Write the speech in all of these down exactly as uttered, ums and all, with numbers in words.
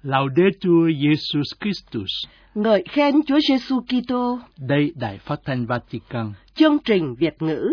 Laudetur Jesus Christus. Ngợi khen Chúa Giêsu Kitô. Đây Đài Phát thanh Vatican. Chương trình Việt ngữ.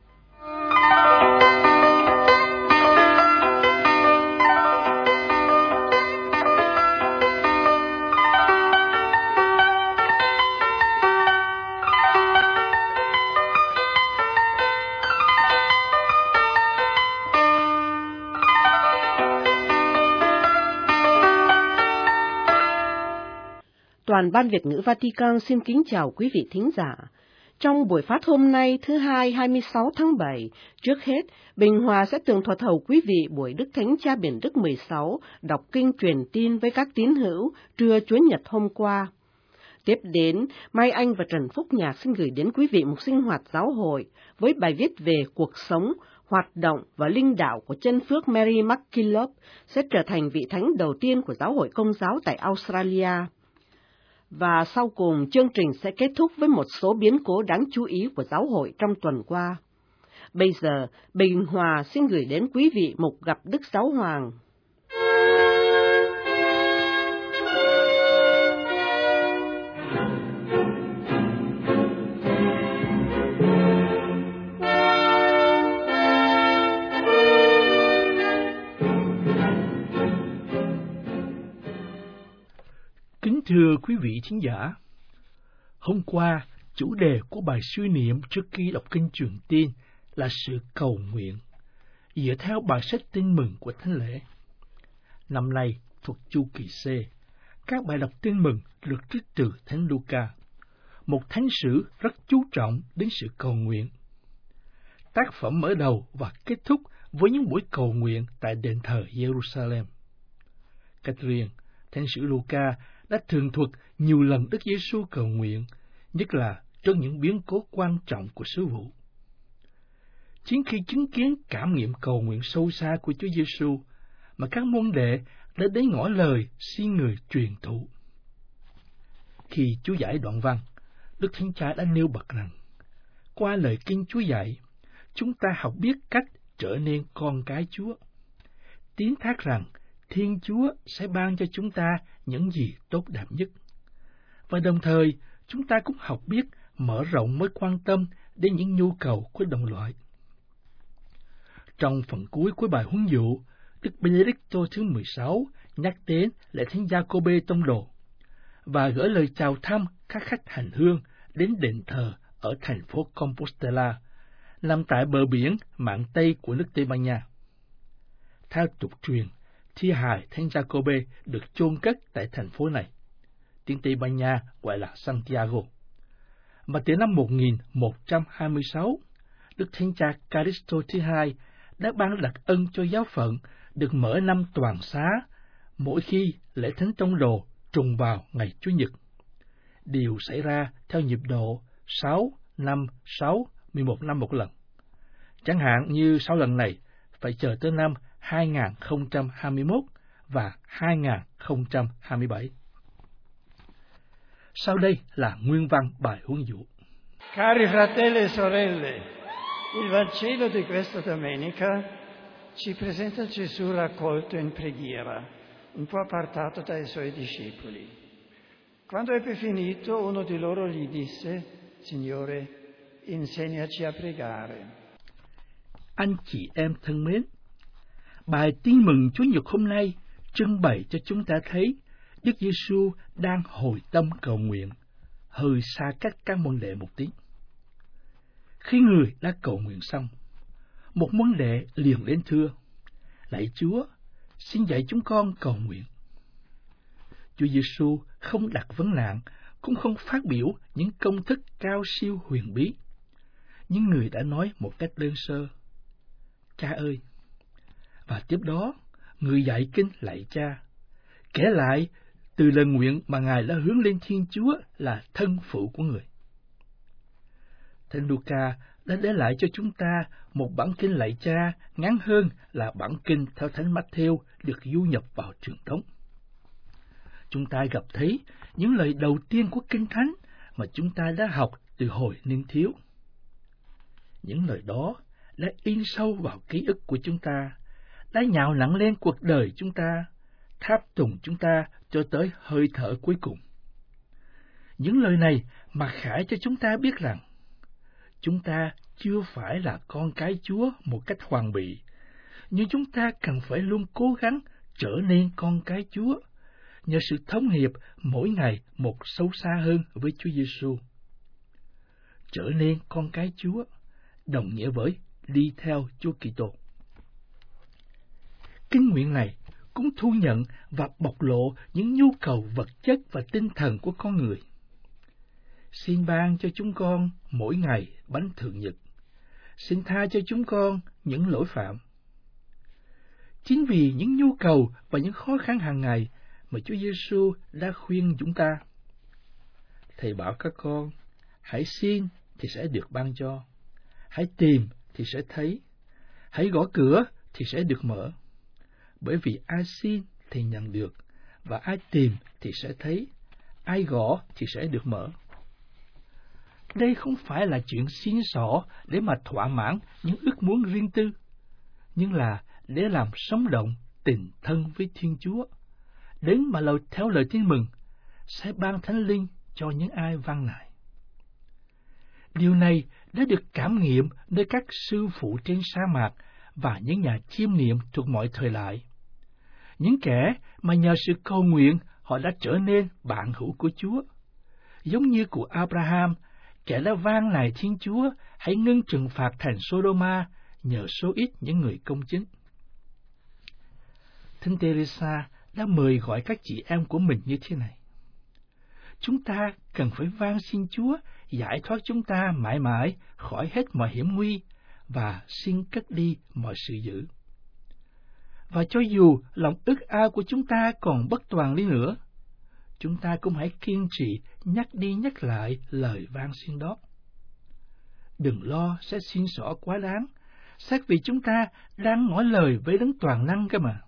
Toàn ban Việt ngữ Vatican xin kính chào quý vị thính giả. Trong buổi phát hôm nay thứ hai hai mươi sáu tháng bảy, trước hết, Bình Hòa sẽ tường thuật hầu quý vị buổi Đức Thánh Cha Biển Đức mười sáu đọc kinh truyền tin với các tín hữu trưa Chúa Nhật hôm qua. Tiếp đến, Mai Anh và Trần Phúc Nhạc xin gửi đến quý vị một sinh hoạt giáo hội với bài viết về cuộc sống, hoạt động và linh đạo của chân phước Mary MacKillop sẽ trở thành vị thánh đầu tiên của giáo hội Công giáo tại Australia. Và sau cùng, chương trình sẽ kết thúc với một số biến cố đáng chú ý của giáo hội trong tuần qua. Bây giờ, Bình Hòa xin gửi đến quý vị mục gặp Đức Giáo Hoàng. Thưa quý vị thính giả, hôm qua, chủ đề của bài suy niệm trước khi đọc kinh truyền tin là sự cầu nguyện, dựa theo bài sách Tin mừng của Thánh lễ. Năm nay, thuộc chu kỳ C, các bài đọc Tin mừng được trích từ Thánh Luca, một thánh sử rất chú trọng đến sự cầu nguyện. Tác phẩm mở đầu và kết thúc với những buổi cầu nguyện tại đền thờ Jerusalem. Cách riêng, thánh sử Luca đã tường thuật nhiều lần Đức Giêsu cầu nguyện, nhất là trong những biến cố quan trọng của sứ vụ. Chính khi chứng kiến cảm nghiệm cầu nguyện sâu xa của Chúa Giêsu mà các môn đệ đã đến ngỏ lời xin người truyền thụ. Khi Chúa giải đoạn văn, Đức Thánh Cha đã nêu bật rằng, qua lời kinh Chúa dạy, chúng ta học biết cách trở nên con cái Chúa, tín thác rằng Thiên Chúa sẽ ban cho chúng ta những gì tốt đẹp nhất. Và đồng thời, chúng ta cũng học biết mở rộng mối quan tâm đến những nhu cầu của đồng loại. Trong phần cuối của bài huấn dụ, Đức Benedicto thứ mười sáu nhắc đến lễ Thánh Giacôbê Tông Đồ và gửi lời chào thăm các khách hành hương đến đền thờ ở thành phố Compostela, nằm tại bờ biển mạn Tây của nước Tây Ban Nha. Theo tục truyền, thi hài Thánh Giacôbê được chôn cất tại thành phố này, tiếng Tây Ban Nha gọi là Santiago. Và từ năm một nghìn một trăm hai mươi sáu, Đức Thánh Cha Calixto thứ hai đã ban đặc ân cho giáo phận được mở năm toàn xá mỗi khi lễ Thánh Tông Đồ trùng vào ngày Chủ nhật. Điều xảy ra theo nhịp độ sáu, năm, sáu, mười một năm một lần. Chẳng hạn như sau lần này phải chờ tới năm hai nghìn không trăm hai mươi mốt và hai nghìn không trăm hai mươi bảy. Sau đây là nguyên văn bài huấn dụ. Cari fratelli e sorelle, il Vangelo di questa domenica ci presenta Gesù raccolto in preghiera, un po' apartato dai suoi discepoli. Quando ebbe finito, uno di loro gli disse: Signore, insegnaci a pregare. Anh chị em thân mến, bài Tin mừng Chúa Nhật hôm nay trưng bày cho chúng ta thấy Đức Giêsu đang hồi tâm cầu nguyện, hơi xa cách các môn đệ một tí. Khi người đã cầu nguyện xong, một môn đệ liền đến thưa: Lạy Chúa, xin dạy chúng con cầu nguyện. Chúa Giêsu không đặt vấn nạn, cũng không phát biểu những công thức cao siêu huyền bí. Nhưng người đã nói một cách đơn sơ: Cha ơi! Và tiếp đó, người dạy kinh lạy Cha, kể lại từ lời nguyện mà Ngài đã hướng lên Thiên Chúa là thân phụ của người. Thánh Luca đã để lại cho chúng ta một bản kinh lạy Cha ngắn hơn là bản kinh theo Thánh Mát-thêu được du nhập vào truyền thống. Chúng ta gặp thấy những lời đầu tiên của Kinh Thánh mà chúng ta đã học từ hồi niên thiếu. Những lời đó đã in sâu vào ký ức của chúng ta, đã nhào nặng lên cuộc đời chúng ta, tháp tùng chúng ta cho tới hơi thở cuối cùng. Những lời này mặc khải cho chúng ta biết rằng chúng ta chưa phải là con cái Chúa một cách hoàn bị, nhưng chúng ta cần phải luôn cố gắng trở nên con cái Chúa nhờ sự thống hiệp mỗi ngày một sâu xa hơn với Chúa Giêsu. Trở nên con cái Chúa đồng nghĩa với đi theo Chúa Kitô. Kinh nguyện này cũng thu nhận và bộc lộ những nhu cầu vật chất và tinh thần của con người. Xin ban cho chúng con mỗi ngày bánh thường nhật. Xin tha cho chúng con những lỗi phạm. Chính vì những nhu cầu và những khó khăn hàng ngày mà Chúa Giêsu đã khuyên chúng ta. Thầy bảo các con, hãy xin thì sẽ được ban cho. Hãy tìm thì sẽ thấy. Hãy gõ cửa thì sẽ được mở. Bởi vì ai xin thì nhận được, và ai tìm thì sẽ thấy, ai gõ thì sẽ được mở. Đây không phải là chuyện xin xỏ để mà thỏa mãn những ước muốn riêng tư, nhưng là để làm sống động tình thân với Thiên Chúa, đến mà lời theo lời tin mừng sẽ ban Thánh Linh cho những ai van nài. Điều này đã được cảm nghiệm nơi các sư phụ trên sa mạc và những nhà chiêm niệm thuộc mọi thời đại. Những kẻ mà nhờ sự cầu nguyện họ đã trở nên bạn hữu của Chúa, giống như của Abraham, kẻ đã van nài Thiên Chúa hãy ngưng trừng phạt thành Sodoma nhờ số ít những người công chính. Thánh Teresa đã mời gọi các chị em của mình như thế này: chúng ta cần phải van xin Chúa giải thoát chúng ta mãi mãi khỏi hết mọi hiểm nguy và xin cất đi mọi sự dữ. Và cho dù lòng ước ao của chúng ta còn bất toàn đi nữa, chúng ta cũng hãy kiên trì nhắc đi nhắc lại lời van xin đó. Đừng lo sẽ xin xỏ quá đáng, xét vì chúng ta đang nói lời với Đấng toàn năng cơ mà.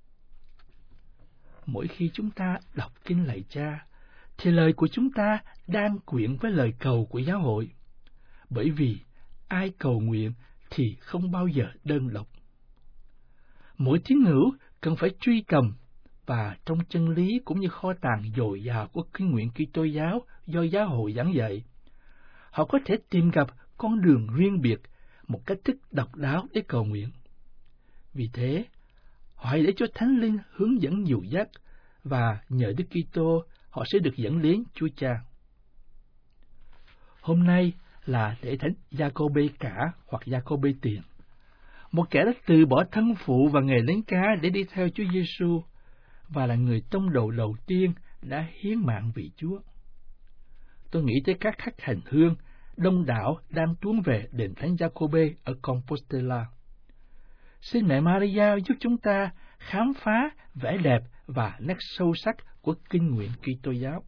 Mỗi khi chúng ta đọc kinh lạy Cha, thì lời của chúng ta đang quyện với lời cầu của giáo hội, bởi vì ai cầu nguyện thì không bao giờ đơn độc. Mỗi tín hữu cần phải truy tầm, và trong chân lý cũng như kho tàng dồi dào của kinh nguyện Kitô giáo do giáo hội giảng dạy, họ có thể tìm gặp con đường riêng biệt, một cách thức độc đáo để cầu nguyện. Vì thế, họ hãy để cho Thánh Linh hướng dẫn dìu dắt, và nhờ Đức Kitô họ sẽ được dẫn đến Chúa Cha. Hôm nay là lễ Thánh Giacôbê Cả hoặc Giacôbê Tiền, một kẻ đã từ bỏ thân phụ và nghề lính cá để đi theo Chúa Giêsu, và là người tông đồ đầu tiên đã hiến mạng vì Chúa. Tôi nghĩ tới các khách hành hương đông đảo đang tuôn về đền Thánh Giacôbê ở Compostela. Xin Mẹ Maria giúp chúng ta khám phá vẻ đẹp và nét sâu sắc của kinh nguyện Kitô giáo.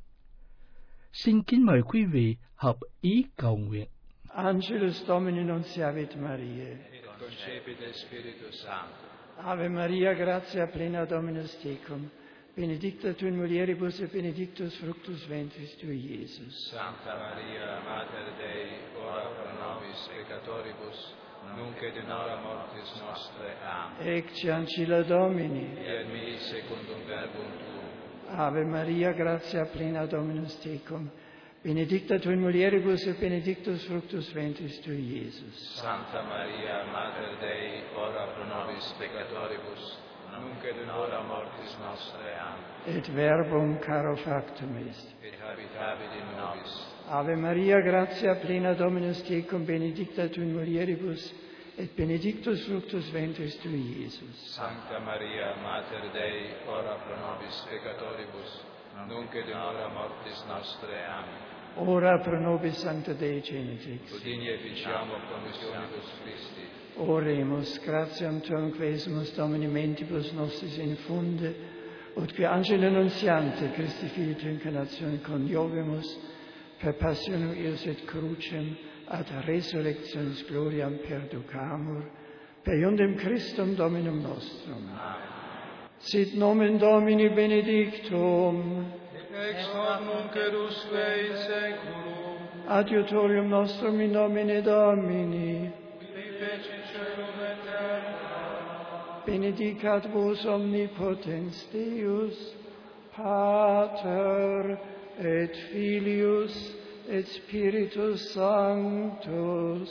Xin kính mời quý vị hợp ý cầu nguyện. Angelus Domini nunciavit Mariae. Concepite Spiritus Sancto. Ave Maria, gratia plena Dominus tecum, benedicta tu in mulieribus et benedictus fructus ventris tui, Iesus. Sancta Maria, Mater Dei, ora pro nobis peccatoribus, nunc et in hora mortis nostre. Amen. Ecce ancilla Domini. Fiat mi secundum verbum tuum. Ave Maria, gratia plena Dominus tecum, benedicta tu in mulieribus et benedictus fructus ventris tui, Iesus. Sancta Maria, Mater Dei, ora pro nobis peccatoribus, nunc et in hora mortis nostre. Amen. Et verbum caro factum est. Et habitavit in nobis. Ave Maria, gratia plena Dominus tecum, benedicta tu in mulieribus, et benedictus fructus ventris tui, Iesus. Sancta Maria, Mater Dei, ora pro nobis peccatoribus, nunc et in hora mortis nostre. Amen. Ora pro nobis Sancta Dei Genitrix. Udinie ficiamo promissionibus Christi. Oremus, gratiam tuam quesumus Domini mentibus nostris infunde, ut qui angelo nuntiante Christi Filii tu incarnatione coniovimus, per passionum eius et crucem, ad resurrectionis gloriam perducamur, per iundem Christum Dominum nostrum. Amen. Sit nomen Domini benedictum, Ex hoc nunc et usque in saeculum, adiutorium nostrum in nomine Domini, qui fecit caelum et terra. benedicat vos omnipotens Deus, Pater et Filius et Spiritus Sanctus.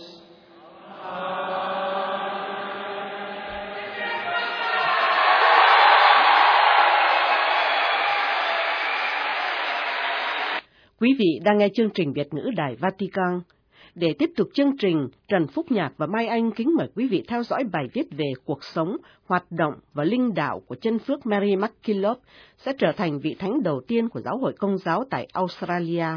Quý vị đang nghe chương trình Việt ngữ Đài Vatican. Để tiếp tục chương trình, Trần Phúc Nhạc và Mai Anh kính mời quý vị theo dõi bài viết về cuộc sống, hoạt động và linh đạo của chân phước Mary MacKillop sẽ trở thành vị thánh đầu tiên của giáo hội Công giáo tại Australia.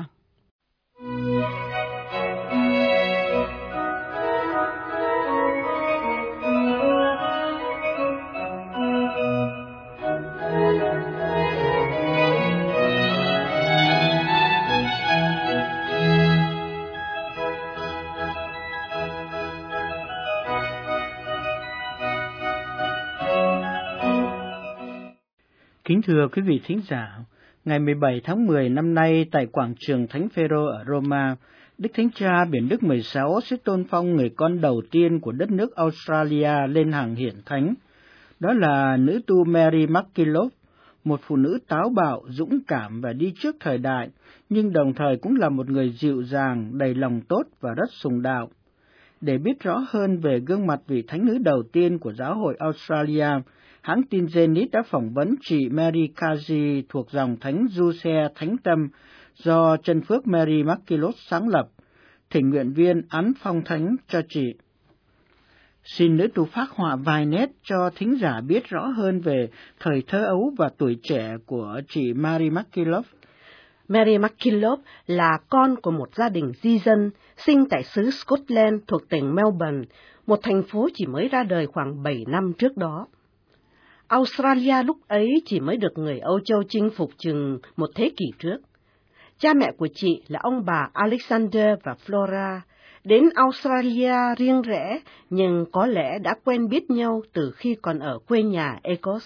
Kính thưa quý vị thính giả, ngày mười bảy tháng mười năm nay tại quảng trường Thánh Phêrô ở Roma, Đức Thánh Cha Biển Đức mười sáu sẽ tôn phong người con đầu tiên của đất nước Australia lên hàng hiển thánh. Đó là nữ tu Mary MacKillop, một phụ nữ táo bạo, dũng cảm và đi trước thời đại, nhưng đồng thời cũng là một người dịu dàng, đầy lòng tốt và rất sùng đạo. Để biết rõ hơn về gương mặt vị thánh nữ đầu tiên của giáo hội Australia, hãng tin Zenith đã phỏng vấn chị Mary Kazi thuộc dòng Thánh Giuse Thánh Tâm do chân phước Mary MacKillop sáng lập. Thỉnh nguyện viên ấn phong thánh cho chị. Xin nữ tu phác họa vài nét cho thính giả biết rõ hơn về thời thơ ấu và tuổi trẻ của chị Mary MacKillop. Mary MacKillop là con của một gia đình di dân, sinh tại xứ Scotland thuộc tỉnh Melbourne, một thành phố chỉ mới ra đời khoảng bảy năm trước đó. Australia lúc ấy chỉ mới được người Âu Châu chinh phục chừng một thế kỷ trước. Cha mẹ của chị là ông bà Alexander và Flora, đến Australia riêng rẽ nhưng có lẽ đã quen biết nhau từ khi còn ở quê nhà Ecos.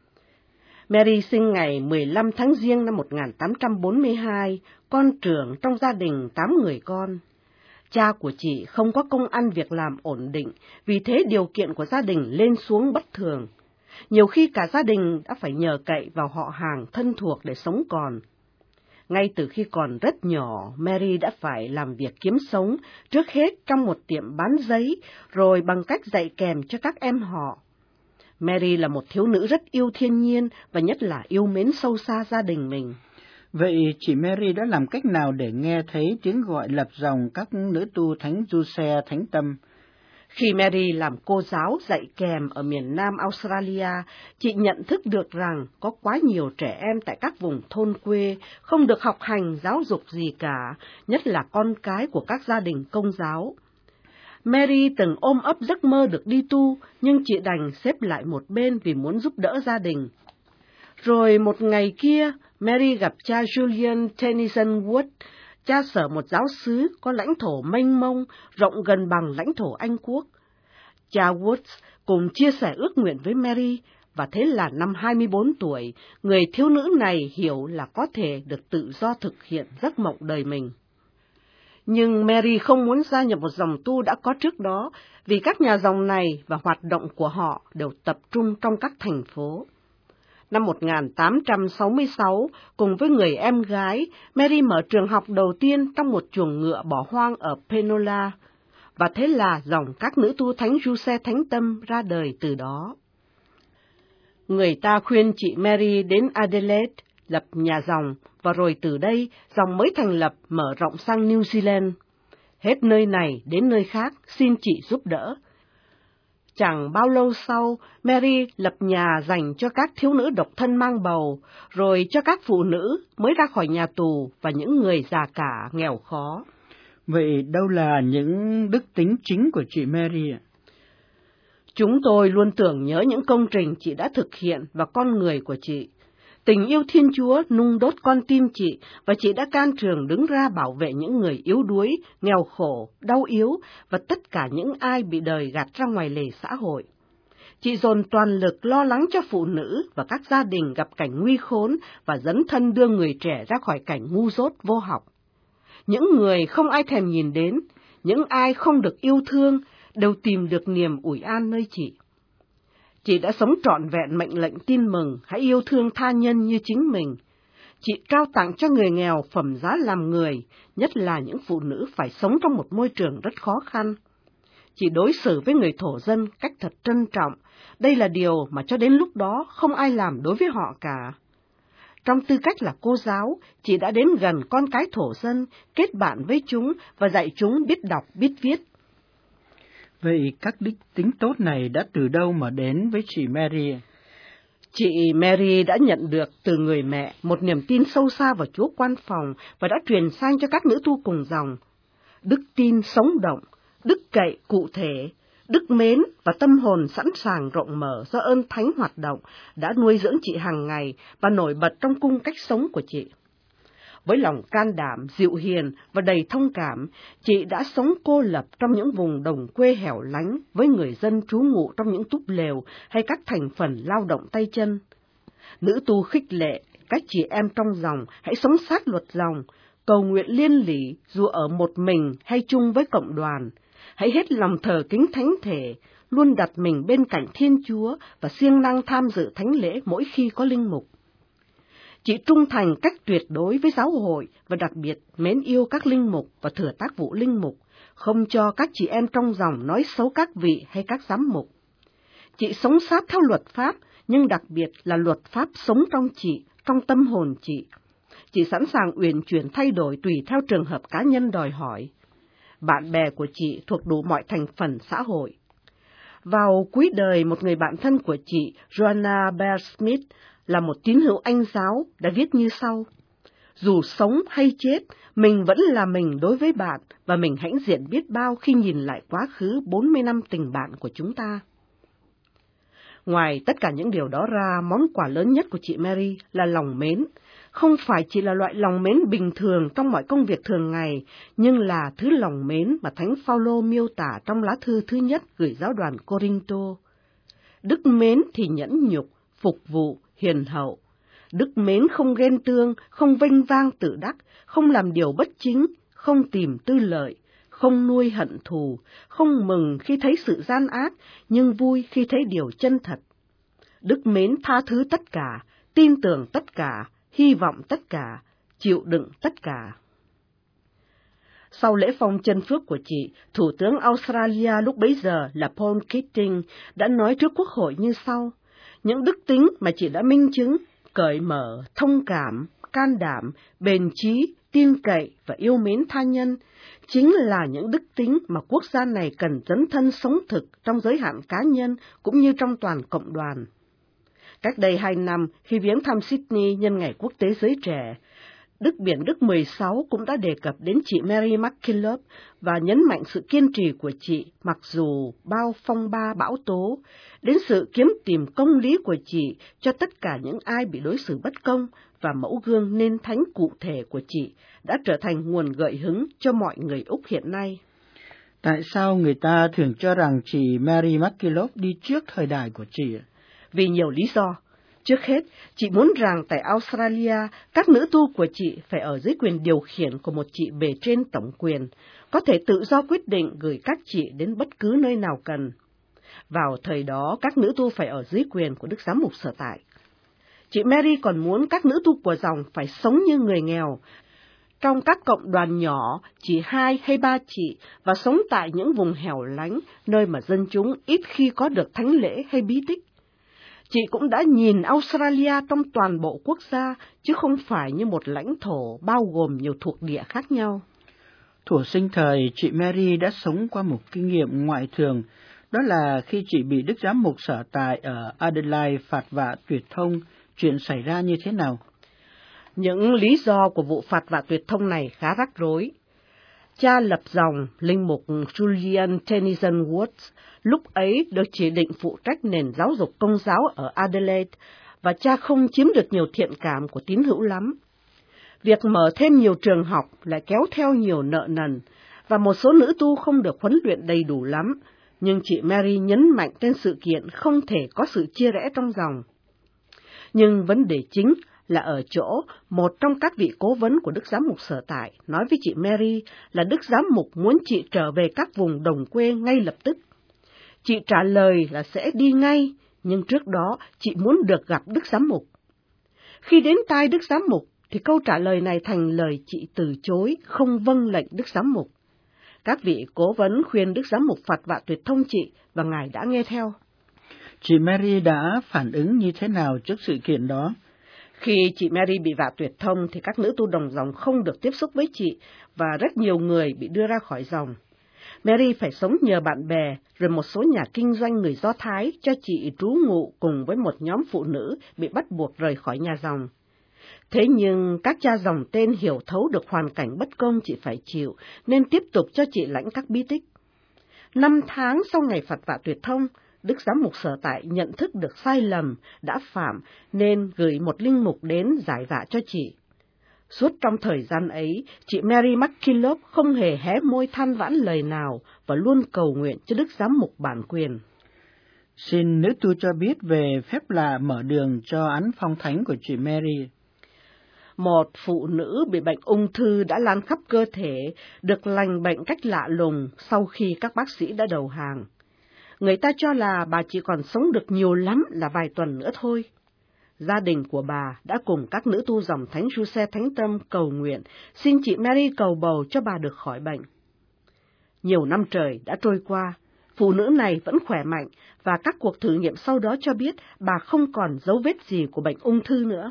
Mary sinh ngày mười lăm tháng Giêng năm một nghìn tám trăm bốn mươi hai, con trưởng trong gia đình tám người con. Cha của chị không có công ăn việc làm ổn định, vì thế điều kiện của gia đình lên xuống bất thường. Nhiều khi cả gia đình đã phải nhờ cậy vào họ hàng thân thuộc để sống còn. Ngay từ khi còn rất nhỏ, Mary đã phải làm việc kiếm sống, trước hết trong một tiệm bán giấy, rồi bằng cách dạy kèm cho các em họ. Mary là một thiếu nữ rất yêu thiên nhiên và nhất là yêu mến sâu xa gia đình mình. Vậy chị Mary đã làm cách nào để nghe thấy tiếng gọi lập dòng các nữ tu Thánh Giuse Thánh Tâm? Khi Mary làm cô giáo dạy kèm ở miền Nam Australia, chị nhận thức được rằng có quá nhiều trẻ em tại các vùng thôn quê không được học hành giáo dục gì cả, nhất là con cái của các gia đình Công giáo. Mary từng ôm ấp giấc mơ được đi tu, nhưng chị đành xếp lại một bên vì muốn giúp đỡ gia đình. Rồi một ngày kia, Mary gặp cha Julian Tennyson Wood, cha sở một giáo xứ có lãnh thổ mênh mông, rộng gần bằng lãnh thổ Anh Quốc. Cha Woods cùng chia sẻ ước nguyện với Mary, và thế là năm hai mươi bốn tuổi, người thiếu nữ này hiểu là có thể được tự do thực hiện giấc mộng đời mình. Nhưng Mary không muốn gia nhập một dòng tu đã có trước đó, vì các nhà dòng này và hoạt động của họ đều tập trung trong các thành phố. Năm một nghìn tám trăm sáu mươi sáu, cùng với người em gái, Mary mở trường học đầu tiên trong một chuồng ngựa bỏ hoang ở Penola, và thế là dòng các nữ tu Thánh Giuse Thánh Tâm ra đời từ đó. Người ta khuyên chị Mary đến Adelaide, lập nhà dòng, và rồi từ đây, dòng mới thành lập mở rộng sang New Zealand. Hết nơi này đến nơi khác, xin chị giúp đỡ. Chẳng bao lâu sau, Mary lập nhà dành cho các thiếu nữ độc thân mang bầu, rồi cho các phụ nữ mới ra khỏi nhà tù và những người già cả nghèo khó. Vậy đâu là những đức tính chính của chị Mary ạ? Chúng tôi luôn tưởng nhớ những công trình chị đã thực hiện và con người của chị. Tình yêu Thiên Chúa nung đốt con tim chị, và chị đã can trường đứng ra bảo vệ những người yếu đuối, nghèo khổ, đau yếu và tất cả những ai bị đời gạt ra ngoài lề xã hội. Chị dồn toàn lực lo lắng cho phụ nữ và các gia đình gặp cảnh nguy khốn và dấn thân đưa người trẻ ra khỏi cảnh ngu dốt vô học. Những người không ai thèm nhìn đến, những ai không được yêu thương đều tìm được niềm ủi an nơi chị. Chị đã sống trọn vẹn mệnh lệnh tin mừng, hãy yêu thương tha nhân như chính mình, chị trao tặng cho người nghèo phẩm giá làm người, nhất là những phụ nữ phải sống trong một môi trường rất khó khăn. Chị đối xử với người thổ dân cách thật trân trọng, đây là điều mà cho đến lúc đó không ai làm đối với họ cả. Trong tư cách là cô giáo, chị đã đến gần con cái thổ dân, kết bạn với chúng và dạy chúng biết đọc, biết viết. Vậy các đức tính tốt này đã từ đâu mà đến với chị Mary? Chị Mary đã nhận được từ người mẹ một niềm tin sâu xa vào Chúa Quan Phòng và đã truyền sang cho các nữ tu cùng dòng. Đức tin sống động, đức cậy cụ thể, đức mến và tâm hồn sẵn sàng rộng mở do ơn thánh hoạt động đã nuôi dưỡng chị hàng ngày và nổi bật trong cung cách sống của chị. Với lòng can đảm, dịu hiền và đầy thông cảm, chị đã sống cô lập trong những vùng đồng quê hẻo lánh với người dân trú ngụ trong những túp lều hay các thành phần lao động tay chân. Nữ tu khích lệ các chị em trong dòng hãy sống sát luật dòng, cầu nguyện liên lỉ dù ở một mình hay chung với cộng đoàn. Hãy hết lòng thờ kính thánh thể, luôn đặt mình bên cạnh Thiên Chúa và siêng năng tham dự thánh lễ mỗi khi có linh mục. Chị trung thành cách tuyệt đối với giáo hội và đặc biệt mến yêu các linh mục và thừa tác vụ linh mục, không cho các chị em trong dòng nói xấu các vị hay các giám mục. Chị sống sát theo luật pháp, nhưng đặc biệt là luật pháp sống trong chị, trong tâm hồn chị. Chị sẵn sàng uyển chuyển thay đổi tùy theo trường hợp cá nhân đòi hỏi. Bạn bè của chị thuộc đủ mọi thành phần xã hội. Vào cuối đời, một người bạn thân của chị, Joanna Bear Smith, là một tín hữu Anh giáo, đã viết như sau: dù sống hay chết, mình vẫn là mình đối với bạn, và mình hãnh diện biết bao khi nhìn lại quá khứ bốn mươi năm tình bạn của chúng ta. Ngoài tất cả những điều đó ra, món quà lớn nhất của chị Mary là lòng mến. Không phải chỉ là loại lòng mến bình thường trong mọi công việc thường ngày, nhưng là thứ lòng mến mà Thánh Phaolô miêu tả trong lá thư thứ nhất gửi giáo đoàn Cô-rinh-tô. Đức mến thì nhẫn nhục, phục vụ, hiền hậu. Đức mến không ghen tương, không vênh vang tự đắc, không làm điều bất chính, không tìm tư lợi, không nuôi hận thù, không mừng khi thấy sự gian ác, nhưng vui khi thấy điều chân thật. Đức mến tha thứ tất cả, tin tưởng tất cả, hy vọng tất cả, chịu đựng tất cả. Sau lễ phong chân phước của chị, Thủ tướng Australia lúc bấy giờ là Paul Keating đã nói trước Quốc hội như sau: những đức tính mà chị đã minh chứng, cởi mở, thông cảm, can đảm, bền chí, tin cậy và yêu mến tha nhân, chính là những đức tính mà quốc gia này cần dấn thân sống thực trong giới hạn cá nhân cũng như trong toàn cộng đoàn. Cách đây hai năm, khi viếng thăm Sydney nhân ngày Quốc tế Giới Trẻ, Đức Biển Đức mười sáu cũng đã đề cập đến chị Mary MacKillop và nhấn mạnh sự kiên trì của chị mặc dù bao phong ba bão tố, đến sự kiếm tìm công lý của chị cho tất cả những ai bị đối xử bất công, và mẫu gương nên thánh cụ thể của chị đã trở thành nguồn gợi hứng cho mọi người Úc hiện nay. Tại sao người ta thường cho rằng chị Mary MacKillop đi trước thời đại của chị? Vì nhiều lý do. Trước hết, chị muốn rằng tại Australia, các nữ tu của chị phải ở dưới quyền điều khiển của một chị bề trên tổng quyền, có thể tự do quyết định gửi các chị đến bất cứ nơi nào cần. Vào thời đó, các nữ tu phải ở dưới quyền của Đức Giám mục sở tại. Chị Mary còn muốn các nữ tu của dòng phải sống như người nghèo, trong các cộng đoàn nhỏ, chỉ hai hay ba chị, và sống tại những vùng hẻo lánh, nơi mà dân chúng ít khi có được thánh lễ hay bí tích. Chị cũng đã nhìn Australia trong toàn bộ quốc gia, chứ không phải như một lãnh thổ bao gồm nhiều thuộc địa khác nhau. Thuở sinh thời, chị Mary đã sống qua một kinh nghiệm ngoại thường, đó là khi chị bị Đức Giám mục sở tại ở Adelaide phạt vạ tuyệt thông, chuyện xảy ra như thế nào? Những lý do của vụ phạt vạ tuyệt thông này khá rắc rối. Cha lập dòng, linh mục Julian Tennyson Woods, lúc ấy được chỉ định phụ trách nền giáo dục công giáo ở Adelaide, và cha không chiếm được nhiều thiện cảm của tín hữu lắm. Việc mở thêm nhiều trường học lại kéo theo nhiều nợ nần, và một số nữ tu không được huấn luyện đầy đủ lắm, nhưng chị Mary nhấn mạnh trên sự kiện không thể có sự chia rẽ trong dòng. Nhưng vấn đề chính là ở chỗ một trong các vị cố vấn của Đức Giám mục sở tại nói với chị Mary là Đức Giám mục muốn chị trở về các vùng đồng quê ngay lập tức. Chị trả lời là sẽ đi ngay, nhưng trước đó chị muốn được gặp Đức Giám mục. Khi đến tai Đức Giám mục, thì câu trả lời này thành lời chị từ chối, không vâng lệnh Đức Giám mục. Các vị cố vấn khuyên Đức Giám mục phạt vạ tuyệt thông chị, và ngài đã nghe theo. Chị Mary đã phản ứng như thế nào trước sự kiện đó? Khi chị Mary bị vạ tuyệt thông thì các nữ tu đồng dòng không được tiếp xúc với chị, và rất nhiều người bị đưa ra khỏi dòng. Mary phải sống nhờ bạn bè, rồi một số nhà kinh doanh người Do Thái cho chị trú ngụ cùng với một nhóm phụ nữ bị bắt buộc rời khỏi nhà dòng. Thế nhưng các cha dòng tên hiểu thấu được hoàn cảnh bất công chị phải chịu, nên tiếp tục cho chị lãnh các bí tích. Năm tháng sau ngày phạt vạ tuyệt thông, Đức Giám mục sở tại nhận thức được sai lầm, đã phạm, nên gửi một linh mục đến giải vạ cho chị. Suốt trong thời gian ấy, chị Mary MacKillop không hề hé môi than vãn lời nào và luôn cầu nguyện cho Đức Giám mục bản quyền. Xin nữ tu cho biết về phép lạ mở đường cho án phong thánh của chị Mary. Một phụ nữ bị bệnh ung thư đã lan khắp cơ thể, được lành bệnh cách lạ lùng sau khi các bác sĩ đã đầu hàng. Người ta cho là bà chỉ còn sống được nhiều lắm là vài tuần nữa thôi. Gia đình của bà đã cùng các nữ tu dòng Thánh Giuse Thánh Tâm cầu nguyện, xin chị Mary cầu bầu cho bà được khỏi bệnh. Nhiều năm trời đã trôi qua, phụ nữ này vẫn khỏe mạnh, và các cuộc thử nghiệm sau đó cho biết bà không còn dấu vết gì của bệnh ung thư nữa.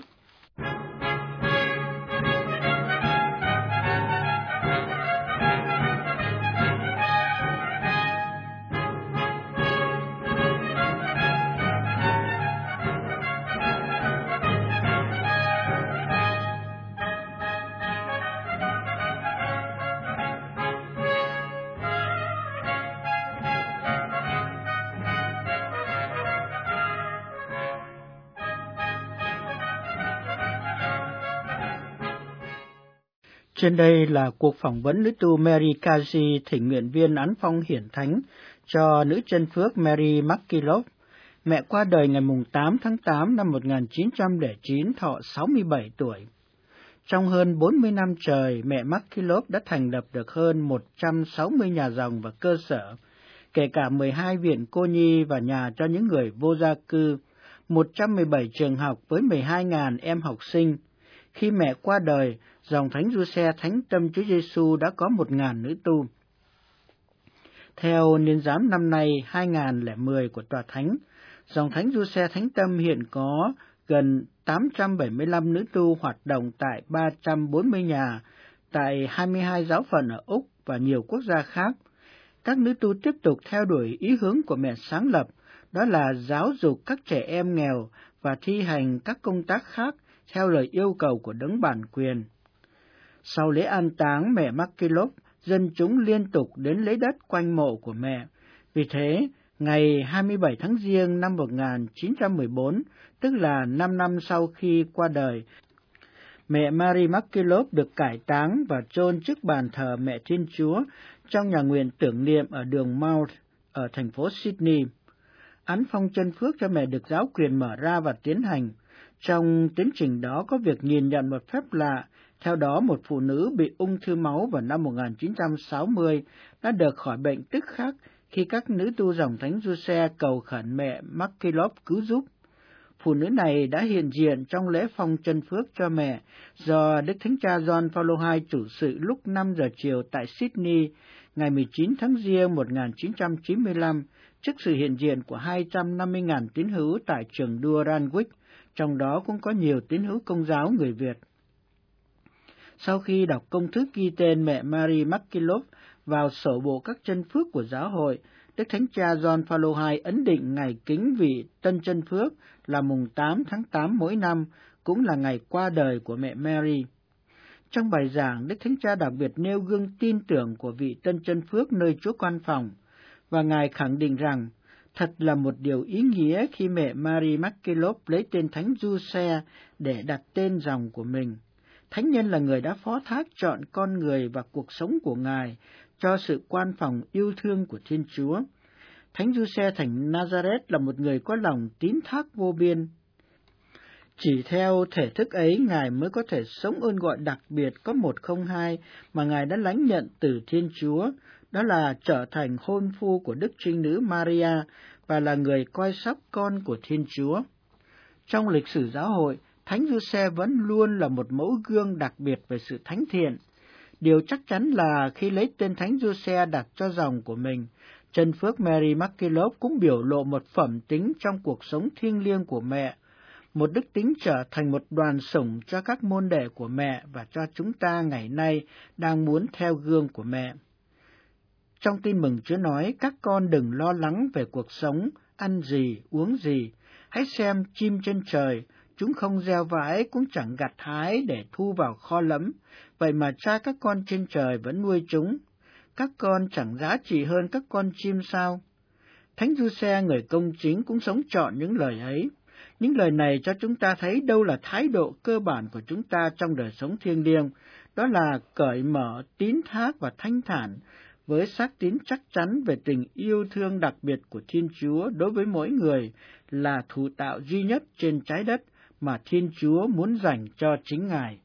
Trên đây là cuộc phỏng vấn nữ tu Mary Kazi, thỉnh nguyện viên án phong hiển thánh cho nữ chân phước Mary MacKillop. Mẹ qua đời ngày tám tháng tám năm một nghìn chín trăm lẻ chín, thọ sáu mươi bảy tuổi. Trong hơn bốn mươi năm trời, mẹ MacKillop đã thành lập được hơn một trăm sáu mươi nhà dòng và cơ sở, kể cả mười hai viện cô nhi và nhà cho những người vô gia cư, một trăm mười bảy trường học với mười hai nghìn em học sinh. Khi mẹ qua đời, dòng Thánh Giuse Thánh Tâm Chúa Giêsu đã có một nghìn nữ tu. Theo niên giám năm nay hai nghìn lẻ mười của Tòa Thánh, dòng Thánh Giuse Thánh Tâm hiện có gần tám trăm bảy mươi lăm nữ tu hoạt động tại ba trăm bốn mươi nhà, tại hai mươi hai giáo phận ở Úc và nhiều quốc gia khác. Các nữ tu tiếp tục theo đuổi ý hướng của mẹ sáng lập, đó là giáo dục các trẻ em nghèo và thi hành các công tác khác theo lời yêu cầu của đấng bản quyền. Sau lễ an táng mẹ MacKillop, dân chúng liên tục đến lấy đất quanh mộ của mẹ. Vì thế, ngày hai mươi bảy tháng Giêng năm một nghìn chín trăm mười bốn, tức là năm năm sau khi qua đời, mẹ Mary MacKillop được cải táng và chôn trước bàn thờ Mẹ Thiên Chúa trong nhà nguyện tưởng niệm ở đường Mount ở thành phố Sydney. Án phong chân phước cho mẹ được giáo quyền mở ra và tiến hành. Trong tiến trình đó có việc nhìn nhận một phép lạ. Theo đó, một phụ nữ bị ung thư máu vào năm một nghìn chín trăm sáu mươi đã được khỏi bệnh tức khắc khi các nữ tu dòng Thánh Giuse cầu khẩn mẹ MacKillop cứu giúp. Phụ nữ này đã hiện diện trong lễ phong chân phước cho mẹ do Đức Thánh Cha Gioan Phaolô hai chủ sự lúc năm giờ chiều tại Sydney ngày mười chín tháng Giêng một nghìn chín trăm chín mươi lăm trước sự hiện diện của hai trăm năm mươi nghìn tín hữu tại trường đua Randwick, trong đó cũng có nhiều tín hữu Công giáo người Việt. Sau khi đọc công thức ghi tên mẹ Mary MacKillop vào sổ bộ các chân phước của giáo hội, Đức Thánh Cha Gioan Phaolô hai ấn định ngày kính vị tân chân phước là mùng tám tháng tám mỗi năm, cũng là ngày qua đời của mẹ Mary. Trong bài giảng, Đức Thánh Cha đặc biệt nêu gương tin tưởng của vị tân chân phước nơi Chúa Quan Phòng, và Ngài khẳng định rằng thật là một điều ý nghĩa khi mẹ Mary MacKillop lấy tên Thánh Giuse để đặt tên dòng của mình. Thánh nhân là người đã phó thác chọn con người và cuộc sống của Ngài cho sự quan phòng yêu thương của Thiên Chúa. Thánh Giuse thành Nazareth là một người có lòng tín thác vô biên. Chỉ theo thể thức ấy, Ngài mới có thể sống ơn gọi đặc biệt có một không hai mà Ngài đã lãnh nhận từ Thiên Chúa, đó là trở thành hôn phu của Đức Trinh Nữ Maria và là người coi sóc con của Thiên Chúa. Trong lịch sử giáo hội, Thánh Giuse vẫn luôn là một mẫu gương đặc biệt về sự thánh thiện. Điều chắc chắn là khi lấy tên Thánh Giuse đặt cho dòng của mình, chân phước Mary MacKillop cũng biểu lộ một phẩm tính trong cuộc sống thiêng liêng của mẹ, một đức tính trở thành một đoàn sủng cho các môn đệ của mẹ và cho chúng ta ngày nay đang muốn theo gương của mẹ. Trong tin mừng Chúa nói, các con đừng lo lắng về cuộc sống, ăn gì, uống gì. Hãy xem chim trên trời, chúng không gieo vãi cũng chẳng gặt hái để thu vào kho lẫm, vậy mà cha các con trên trời vẫn nuôi chúng. Các con chẳng giá trị hơn các con chim sao? Thánh Giuse, người công chính, cũng sống trọn những lời ấy. Những lời này cho chúng ta thấy đâu là thái độ cơ bản của chúng ta trong đời sống thiêng liêng, đó là cởi mở, tín thác và thanh thản, với xác tín chắc chắn về tình yêu thương đặc biệt của Thiên Chúa đối với mỗi người, là thủ tạo duy nhất trên trái đất mà Thiên Chúa muốn dành cho chính Ngài.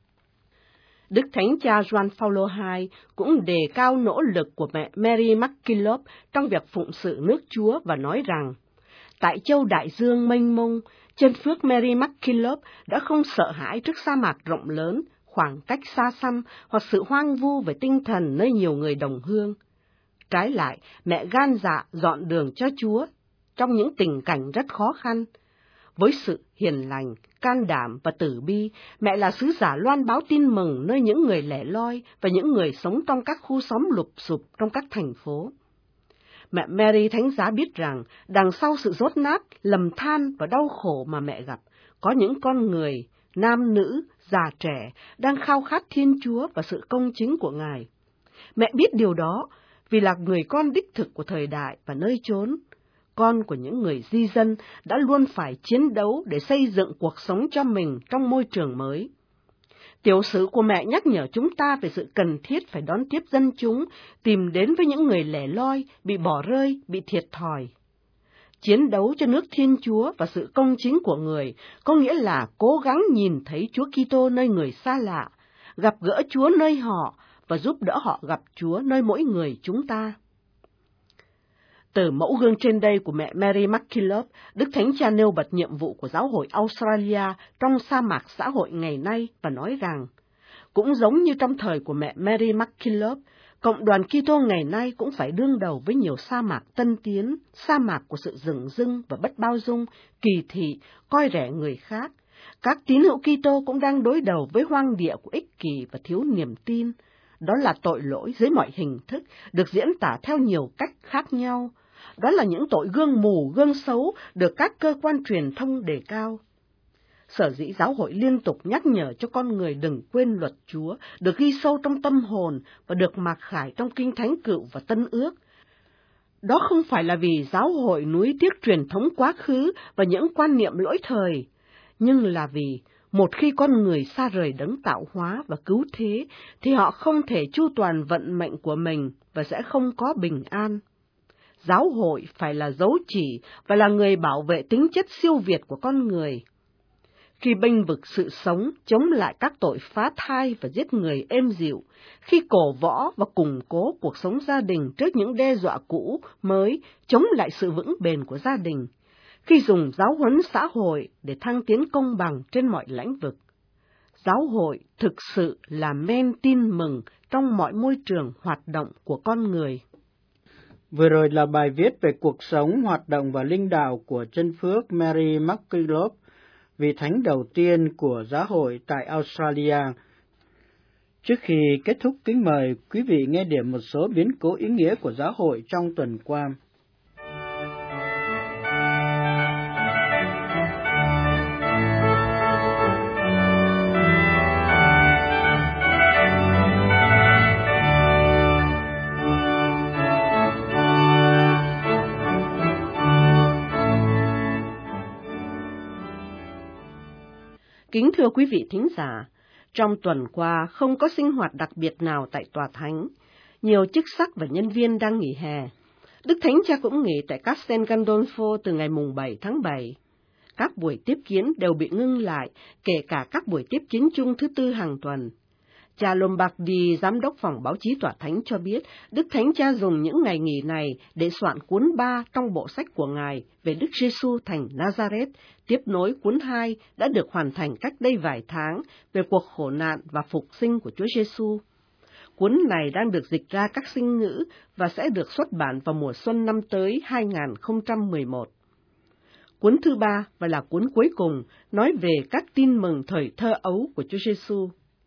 Đức Thánh Cha Gioan Phaolô đệ nhị cũng đề cao nỗ lực của mẹ Mary MacKillop trong việc phụng sự nước Chúa và nói rằng, tại châu đại dương mênh mông, chân phước Mary MacKillop đã không sợ hãi trước sa mạc rộng lớn, khoảng cách xa xăm hoặc sự hoang vu về tinh thần nơi nhiều người đồng hương. Trái lại, mẹ gan dạ dọn đường cho Chúa trong những tình cảnh rất khó khăn. Với sự hiền lành, can đảm và tử bi, mẹ là sứ giả loan báo tin mừng nơi những người lẻ loi và những người sống trong các khu xóm lụp xụp trong các thành phố. Mẹ Mary thánh giá biết rằng đằng sau sự dốt nát, lầm than và đau khổ mà mẹ gặp, có những con người, nam nữ, già trẻ, đang khao khát Thiên Chúa và sự công chính của Ngài. Mẹ biết điều đó vì là người con đích thực của thời đại và nơi chốn. Con của những người di dân đã luôn phải chiến đấu để xây dựng cuộc sống cho mình trong môi trường mới. Tiểu sử của mẹ nhắc nhở chúng ta về sự cần thiết phải đón tiếp dân chúng, tìm đến với những người lẻ loi, bị bỏ rơi, bị thiệt thòi. Chiến đấu cho nước Thiên Chúa và sự công chính của người, có nghĩa là cố gắng nhìn thấy Chúa Kitô nơi người xa lạ, gặp gỡ Chúa nơi họ và giúp đỡ họ gặp Chúa nơi mỗi người chúng ta. Từ mẫu gương trên đây của mẹ Mary MacKillop, Đức Thánh Cha nêu bật nhiệm vụ của giáo hội Australia trong sa mạc xã hội ngày nay và nói rằng, cũng giống như trong thời của mẹ Mary MacKillop, cộng đoàn Kitô ngày nay cũng phải đương đầu với nhiều sa mạc tân tiến, sa mạc của sự dửng dưng và bất bao dung, kỳ thị, coi rẻ người khác. Các tín hữu Kitô cũng đang đối đầu với hoang địa của ích kỷ và thiếu niềm tin. Đó là tội lỗi dưới mọi hình thức, được diễn tả theo nhiều cách khác nhau. Đó là những tội gương mù, gương xấu được các cơ quan truyền thông đề cao. Sở dĩ giáo hội liên tục nhắc nhở cho con người đừng quên luật Chúa, được ghi sâu trong tâm hồn và được mặc khải trong Kinh Thánh Cựu và Tân Ước. Đó không phải là vì giáo hội nuối tiếc truyền thống quá khứ và những quan niệm lỗi thời, nhưng là vì một khi con người xa rời đấng tạo hóa và cứu thế, thì họ không thể chu toàn vận mệnh của mình và sẽ không có bình an. Giáo hội phải là dấu chỉ và là người bảo vệ tính chất siêu việt của con người. Khi bênh vực sự sống, chống lại các tội phá thai và giết người êm dịu, khi cổ võ và củng cố cuộc sống gia đình trước những đe dọa cũ, mới, chống lại sự vững bền của gia đình, khi dùng giáo huấn xã hội để thăng tiến công bằng trên mọi lĩnh vực. Giáo hội thực sự là men tin mừng trong mọi môi trường hoạt động của con người. Vừa rồi là bài viết về cuộc sống, hoạt động và linh đạo của chân phước Mary MacKillop, vị thánh đầu tiên của giáo hội tại Australia. Trước khi kết thúc, kính mời quý vị nghe điểm một số biến cố ý nghĩa của giáo hội trong tuần qua. Kính thưa quý vị thính giả, trong tuần qua không có sinh hoạt đặc biệt nào tại Tòa Thánh. Nhiều chức sắc và nhân viên đang nghỉ hè. Đức Thánh Cha cũng nghỉ tại Castel Gandolfo từ ngày mùng bảy tháng bảy. Các buổi tiếp kiến đều bị ngưng lại, kể cả các buổi tiếp kiến chung thứ tư hàng tuần. Cha Lombardi, giám đốc phòng báo chí Tòa Thánh cho biết, Đức Thánh Cha dùng những ngày nghỉ này để soạn cuốn ba trong bộ sách của Ngài về Đức Giêsu thành Nazareth, tiếp nối cuốn hai đã được hoàn thành cách đây vài tháng về cuộc khổ nạn và phục sinh của Chúa Giêsu. Cuốn này đang được dịch ra các sinh ngữ và sẽ được xuất bản vào mùa xuân năm tới hai nghìn không trăm mười một. Cuốn thứ ba và là cuốn cuối cùng nói về các tin mừng thời thơ ấu của Chúa Giêsu.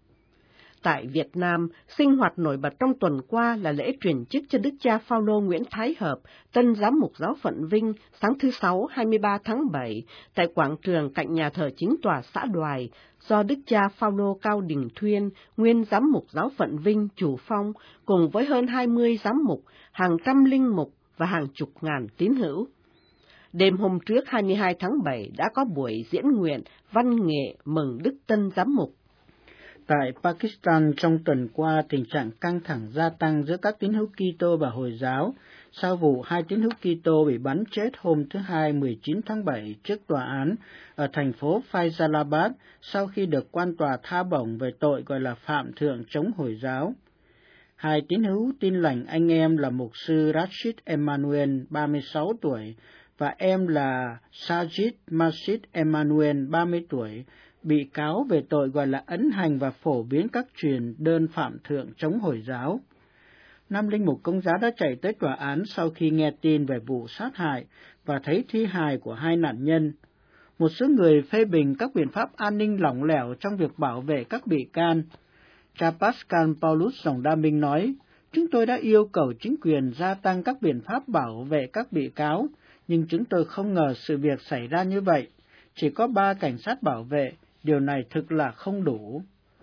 Tại Việt Nam, sinh hoạt nổi bật trong tuần qua là lễ truyền chức cho Đức cha Phao-lô Nguyễn Thái Hợp, tân giám mục giáo phận Vinh, sáng thứ Sáu hai mươi ba tháng bảy, tại quảng trường cạnh nhà thờ chính tòa xã Đoài, do Đức cha Phao-lô Cao Đình Thuyên, nguyên giám mục giáo phận Vinh, chủ phong, cùng với hơn hai mươi giám mục, hàng trăm linh mục và hàng chục ngàn tín hữu. Đêm hôm trước hai mươi hai tháng bảy đã có buổi diễn nguyện văn nghệ mừng Đức Tân Giám mục. Tại Pakistan trong tuần qua, tình trạng căng thẳng gia tăng giữa các tín hữu Kitô và Hồi giáo sau vụ hai tín hữu Kitô bị bắn chết hôm thứ Hai mười chín tháng bảy trước tòa án ở thành phố Faisalabad sau khi được quan tòa tha bổng về tội gọi là phạm thượng chống Hồi giáo. Hai tín hữu Tin Lành anh em là mục sư Rashid Emmanuel, ba mươi sáu tuổi, và em là Sajid Masjid Emmanuel, ba mươi tuổi, bị cáo về tội gọi là ấn hành và phổ biến các truyền đơn phạm thượng chống Hồi giáo. Năm linh mục Công giáo đã chạy tới tòa án sau khi nghe tin về vụ sát hại và thấy thi hài của hai nạn nhân. Một số người phê bình các biện pháp an ninh lỏng lẻo trong việc bảo vệ các bị can. Cha Pascal Paulus dòng Đa Minh nói, chúng tôi đã yêu cầu chính quyền gia tăng các biện pháp bảo vệ các bị cáo, nhưng chúng tôi không ngờ sự việc xảy ra như vậy. Chỉ có ba cảnh sát bảo vệ, điều này thực là không đủ.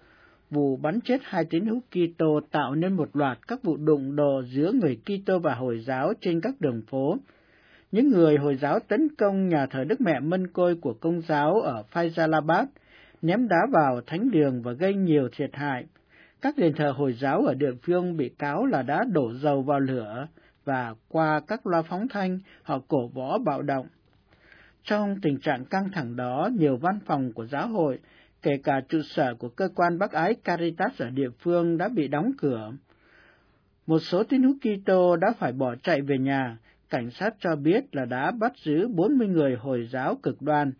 Vụ bắn chết hai tín hữu Kitô tạo nên một loạt các vụ đụng độ giữa người Kitô và Hồi giáo trên các đường phố. Những người Hồi giáo tấn công nhà thờ Đức Mẹ Mân Côi của Công giáo ở Faisalabad, ném đá vào thánh đường và gây nhiều thiệt hại. Các đền thờ Hồi giáo ở địa phương bị cáo là đã đổ dầu vào lửa, và qua các loa phóng thanh, họ cổ võ bạo động. Trong tình trạng căng thẳng đó, nhiều văn phòng của giáo hội, kể cả trụ sở của cơ quan bác ái Caritas ở địa phương đã bị đóng cửa. Một số tín hữu Kitô đã phải bỏ chạy về nhà, cảnh sát cho biết là đã bắt giữ bốn mươi người Hồi giáo cực đoan.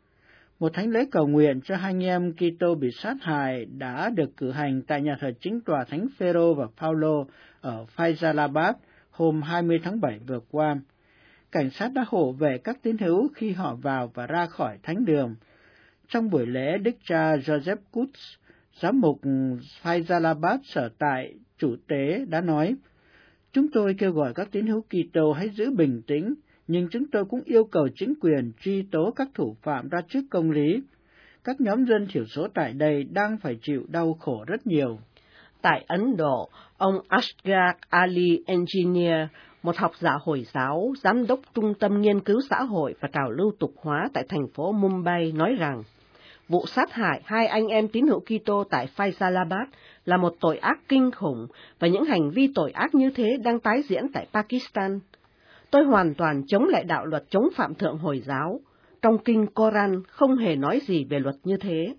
Một thánh lễ cầu nguyện cho hai anh em Kitô bị sát hại đã được cử hành tại nhà thờ chính tòa Thánh Phêrô và Phaolô ở Faisalabad hôm hai mươi tháng bảy vừa qua. Cảnh sát đã hộ vệ các tín hữu khi họ vào và ra khỏi thánh đường. Trong buổi lễ, Đức cha Joseph Kutz, giám mục Faisalabad sở tại chủ tế đã nói, chúng tôi kêu gọi các tín hữu Kitô hãy giữ bình tĩnh, nhưng chúng tôi cũng yêu cầu chính quyền truy tố các thủ phạm ra trước công lý. Các nhóm dân thiểu số tại đây đang phải chịu đau khổ rất nhiều. Tại Ấn Độ, ông Asghar Ali Engineer, một học giả Hồi giáo, giám đốc Trung tâm Nghiên cứu Xã hội và Trào lưu tục hóa tại thành phố Mumbai, nói rằng vụ sát hại hai anh em tín hữu Kitô tại Faisalabad là một tội ác kinh khủng và những hành vi tội ác như thế đang tái diễn tại Pakistan. Tôi hoàn toàn chống lại đạo luật chống phạm thượng Hồi giáo. Trong kinh Koran không hề nói gì về luật như thế.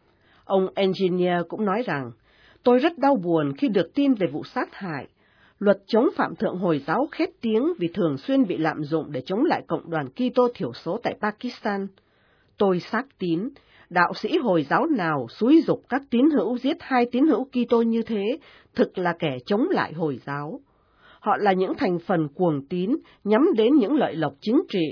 Ông Engineer cũng nói rằng, tôi rất đau buồn khi được tin về vụ sát hại. Luật chống phạm thượng Hồi giáo khét tiếng vì thường xuyên bị lạm dụng để chống lại cộng đoàn Kitô thiểu số tại Pakistan. Tôi xác tín, đạo sĩ Hồi giáo nào xúi giục các tín hữu giết hai tín hữu Kitô như thế, thực là kẻ chống lại Hồi giáo. Họ là những thành phần cuồng tín nhắm đến những lợi lộc chính trị,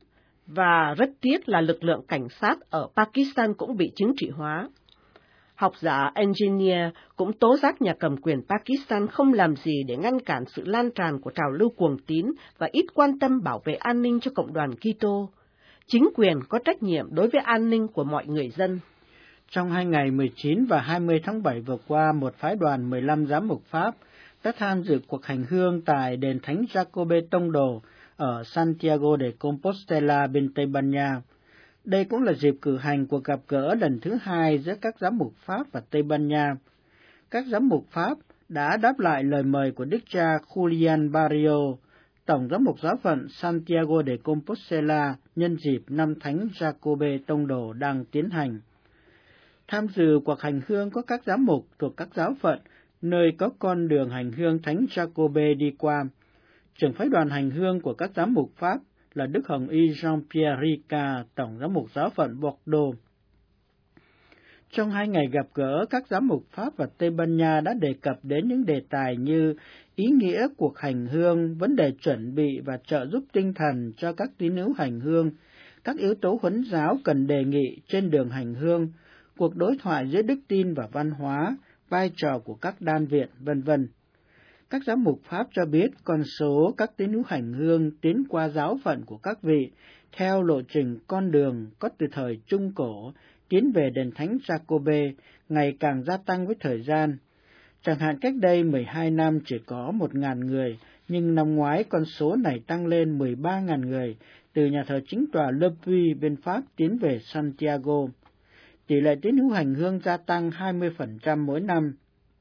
và rất tiếc là lực lượng cảnh sát ở Pakistan cũng bị chính trị hóa. Học giả Engineer cũng tố giác nhà cầm quyền Pakistan không làm gì để ngăn cản sự lan tràn của trào lưu cuồng tín và ít quan tâm bảo vệ an ninh cho cộng đoàn Kitô. Chính quyền có trách nhiệm đối với an ninh của mọi người dân. Trong hai ngày mười chín và hai mươi tháng bảy vừa qua, một phái đoàn mười lăm giám mục Pháp đã tham dự cuộc hành hương tại đền Thánh Jacobe Tông Đồ ở Santiago de Compostela bên Tây Ban Nha. Đây cũng là dịp cử hành cuộc gặp gỡ lần thứ hai giữa các giám mục Pháp và Tây Ban Nha. Các giám mục Pháp đã đáp lại lời mời của Đức cha Julian Barrio, Tổng giám mục giáo phận Santiago de Compostela nhân dịp năm Thánh Jacobe Tông Đồ đang tiến hành. Tham dự cuộc hành hương có các giám mục thuộc các giáo phận, nơi có con đường hành hương Thánh Jacobe đi qua. Trưởng phái đoàn hành hương của các giám mục Pháp là Đức Hồng Y Jean-Pierre Ricard, Tổng giám mục giáo phận Bordeaux. Trong hai ngày gặp gỡ, các giám mục Pháp và Tây Ban Nha đã đề cập đến những đề tài như ý nghĩa cuộc hành hương, vấn đề chuẩn bị và trợ giúp tinh thần cho các tín hữu hành hương, các yếu tố huấn giáo cần đề nghị trên đường hành hương, cuộc đối thoại giữa đức tin và văn hóa, vai trò của các đan viện, vân vân. Các giám mục Pháp cho biết con số các tín hữu hành hương tiến qua giáo phận của các vị theo lộ trình con đường có từ thời Trung Cổ tiến về đền Thánh Jacobe ngày càng gia tăng với thời gian. Chẳng hạn cách đây mười hai năm chỉ có một nghìn người, nhưng năm ngoái con số này tăng lên mười ba nghìn người từ nhà thờ chính tòa Le Puy bên Pháp tiến về Santiago. Tỷ lệ tín hữu hành hương gia tăng hai mươi phần trăm mỗi năm.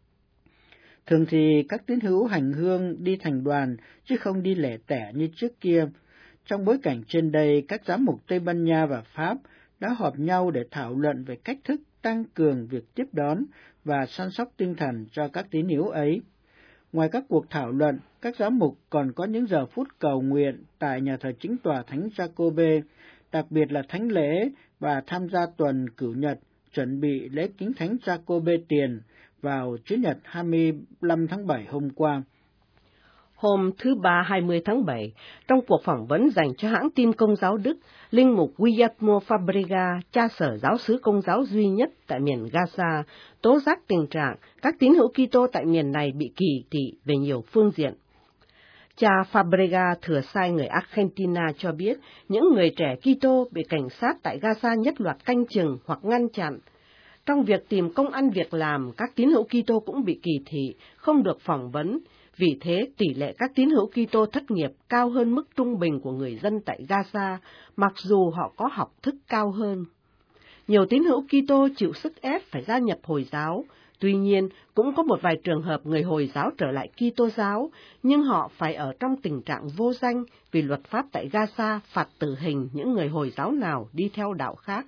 Thường thì các tín hữu hành hương đi thành đoàn chứ không đi lẻ tẻ như trước kia. Trong bối cảnh trên đây, các giám mục Tây Ban Nha và Pháp đã họp nhau để thảo luận về cách thức tăng cường việc tiếp đón và săn sóc tinh thần cho các tín hữu ấy. Ngoài các cuộc thảo luận, các giám mục còn có những giờ phút cầu nguyện tại nhà thờ chính tòa Thánh Jacobe, đặc biệt là thánh lễ và tham gia tuần cửu nhật, chuẩn bị lễ kính Thánh Jacobe tiền vào Chủ nhật hai mươi lăm tháng bảy hôm qua. Hôm thứ Ba hai mươi tháng bảy, trong cuộc phỏng vấn dành cho hãng tin Công giáo Đức, linh mục Guillermo Fabrega, cha sở giáo xứ Công giáo duy nhất tại miền Gaza, tố giác tình trạng các tín hữu Kitô tại miền này bị kỳ thị về nhiều phương diện. Cha Fabrega thừa sai người Argentina cho biết những người trẻ Kitô bị cảnh sát tại Gaza nhất loạt canh chừng hoặc ngăn chặn. Trong việc tìm công ăn việc làm, các tín hữu Kitô cũng bị kỳ thị, không được phỏng vấn. Vì thế, tỷ lệ các tín hữu Kitô thất nghiệp cao hơn mức trung bình của người dân tại Gaza, mặc dù họ có học thức cao hơn. Nhiều tín hữu Kitô chịu sức ép phải gia nhập Hồi giáo, tuy nhiên cũng có một vài trường hợp người Hồi giáo trở lại Kitô giáo, nhưng họ phải ở trong tình trạng vô danh vì luật pháp tại Gaza phạt tử hình những người Hồi giáo nào đi theo đạo khác.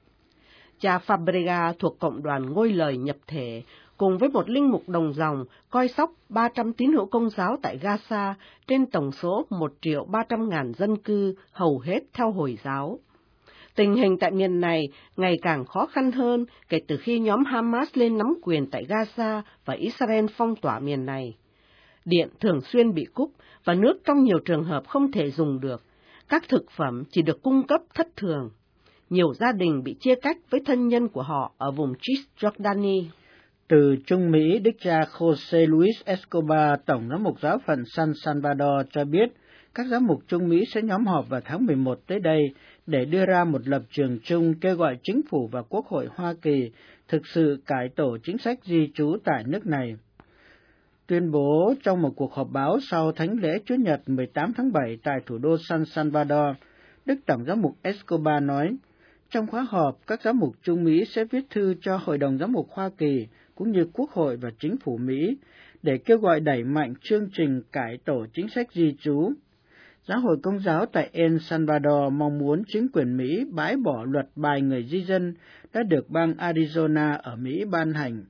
Cha Fabrega thuộc cộng đoàn Ngôi Lời Nhập Thể, cùng với một linh mục đồng dòng coi sóc ba trăm tín hữu Công giáo tại Gaza trên tổng số một triệu ba trăm ngàn dân cư, hầu hết theo Hồi giáo. Tình hình tại miền này ngày càng khó khăn hơn kể từ khi nhóm Hamas lên nắm quyền tại Gaza và Israel phong tỏa miền này. Điện thường xuyên bị cúp và nước trong nhiều trường hợp không thể dùng được. Các thực phẩm chỉ được cung cấp thất thường. Nhiều gia đình bị chia cách với thân nhân của họ ở vùng Cisjordani. Từ Trung Mỹ, Đức cha Jose Luis Escobar, Tổng giám mục giáo phận San Salvador cho biết, các giám mục Trung Mỹ sẽ nhóm họp vào tháng mười một tới đây để đưa ra một lập trường chung kêu gọi chính phủ và Quốc hội Hoa Kỳ thực sự cải tổ chính sách di trú tại nước này. Tuyên bố trong một cuộc họp báo sau thánh lễ Chủ nhật mười tám tháng bảy tại thủ đô San Salvador, Đức Tổng giám mục Escobar nói, trong khóa họp, các giám mục Trung Mỹ sẽ viết thư cho Hội đồng Giám mục Hoa Kỳ cũng như Quốc hội và Chính phủ Mỹ để kêu gọi đẩy mạnh chương trình cải tổ chính sách di trú. Giáo hội Công giáo tại El Salvador mong muốn chính quyền Mỹ bãi bỏ luật bài người di dân đã được bang Arizona ở Mỹ ban hành.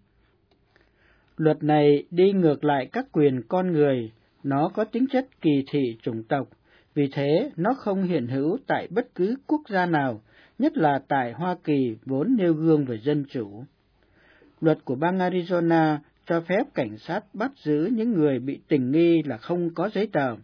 Luật này đi ngược lại các quyền con người, nó có tính chất kỳ thị chủng tộc, vì thế nó không hiện hữu tại bất cứ quốc gia nào, nhất là tại Hoa Kỳ vốn nêu gương về dân chủ. Luật của bang Arizona cho phép cảnh sát bắt giữ những người bị tình nghi là không có giấy tờ.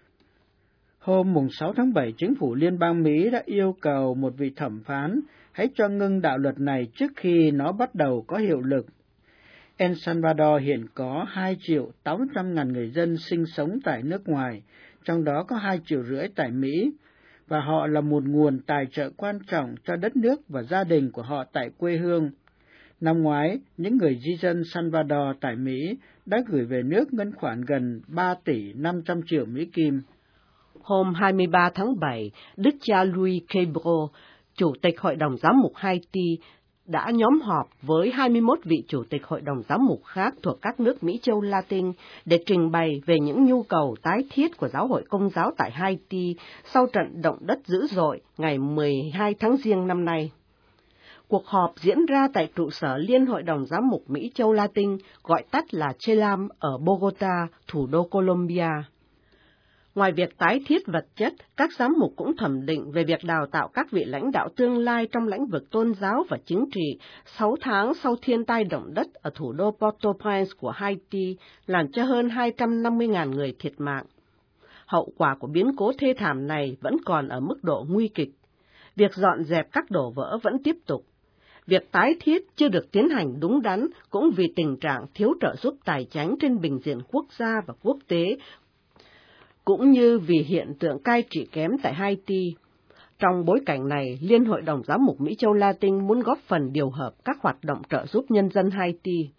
Hôm sáu tháng bảy, chính phủ liên bang Mỹ đã yêu cầu một vị thẩm phán hãy cho ngưng đạo luật này trước khi nó bắt đầu có hiệu lực. El Salvador hiện có hai triệu tám trăm ngàn người dân sinh sống tại nước ngoài, trong đó có hai triệu rưỡi tại Mỹ, và họ là một nguồn tài trợ quan trọng cho đất nước và gia đình của họ tại quê hương. Năm ngoái, những người di dân Salvador tại Mỹ đã gửi về nước ngân khoản gần ba tỷ năm trăm triệu Mỹ Kim. Hôm hai mươi ba tháng bảy, Đức cha Luis Quebro, Chủ tịch Hội đồng Giám mục Haiti, đã nhóm họp với hai mươi mốt vị Chủ tịch Hội đồng Giám mục khác thuộc các nước Mỹ châu Latin để trình bày về những nhu cầu tái thiết của Giáo hội Công giáo tại Haiti sau trận động đất dữ dội ngày mười hai tháng Giêng năm nay. Cuộc họp diễn ra tại trụ sở Liên Hội đồng Giám mục Mỹ Châu Latin, gọi tắt là CHELAM, ở Bogota, thủ đô Colombia. Ngoài việc tái thiết vật chất, các giám mục cũng thẩm định về việc đào tạo các vị lãnh đạo tương lai trong lĩnh vực tôn giáo và chính trị sáu tháng sau thiên tai động đất ở thủ đô Port-au-Prince của Haiti, làm cho hơn hai trăm năm mươi nghìn người thiệt mạng. Hậu quả của biến cố thê thảm này vẫn còn ở mức độ nguy kịch. Việc dọn dẹp các đổ vỡ vẫn tiếp tục. Việc tái thiết chưa được tiến hành đúng đắn cũng vì tình trạng thiếu trợ giúp tài chính trên bình diện quốc gia và quốc tế, cũng như vì hiện tượng cai trị kém tại Haiti. Trong bối cảnh này, Liên Hội đồng Giám mục Mỹ Châu Latin muốn góp phần điều hợp các hoạt động trợ giúp nhân dân Haiti.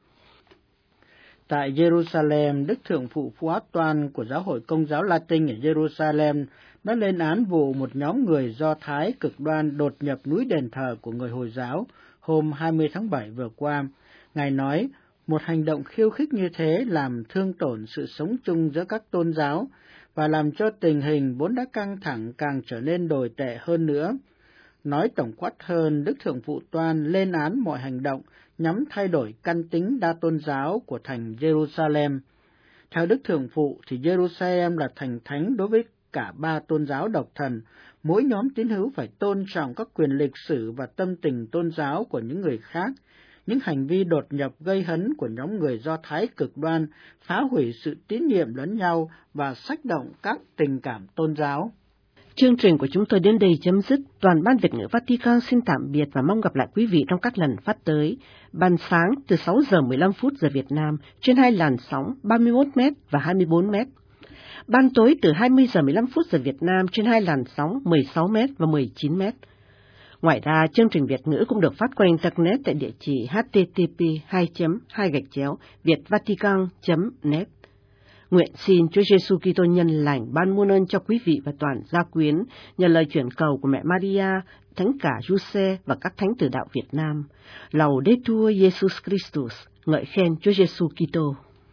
Tại Jerusalem, Đức Thượng phụ Phú Áp Toan của Giáo hội Công giáo Latin ở Jerusalem đã lên án vụ một nhóm người Do Thái cực đoan đột nhập núi đền thờ của người Hồi giáo hôm hai mươi tháng bảy vừa qua. Ngài nói, một hành động khiêu khích như thế làm thương tổn sự sống chung giữa các tôn giáo và làm cho tình hình vốn đã căng thẳng càng trở nên tồi tệ hơn nữa. Nói tổng quát hơn, Đức Thượng phụ Toan lên án mọi hành động nhằm thay đổi căn tính đa tôn giáo của thành Jerusalem. Theo Đức Thượng phụ thì Jerusalem là thành thánh đối với cả ba tôn giáo độc thần. Mỗi nhóm tín hữu phải tôn trọng các quyền lịch sử và tâm tình tôn giáo của những người khác. Những hành vi đột nhập gây hấn của nhóm người Do Thái cực đoan phá hủy sự tín nhiệm lẫn nhau và xách động các tình cảm tôn giáo. Chương trình của chúng tôi đến đây chấm dứt. Toàn ban Việt ngữ Vatican xin tạm biệt và mong gặp lại quý vị trong các lần phát tới. Ban sáng từ sáu giờ mười lăm phút giờ Việt Nam trên hai làn sóng ba mươi mốt mét và hai mươi bốn mét. Ban tối từ hai mươi giờ mười lăm phút giờ Việt Nam trên hai làn sóng mười sáu mét và mười chín mét. Ngoài ra, chương trình Việt ngữ cũng được phát qua Internet tại địa chỉ h t t p hai chấm hai gạch chéo vietvatican chấm net. Nguyện xin Chúa Giêsu Kitô nhân lành ban muôn ơn cho quý vị và toàn gia quyến, nhờ lời chuyển cầu của mẹ Maria, Thánh cả Giuse và các thánh tử đạo Việt Nam. Laudetur Jesus Christus, ngợi khen Chúa Giêsu Kitô.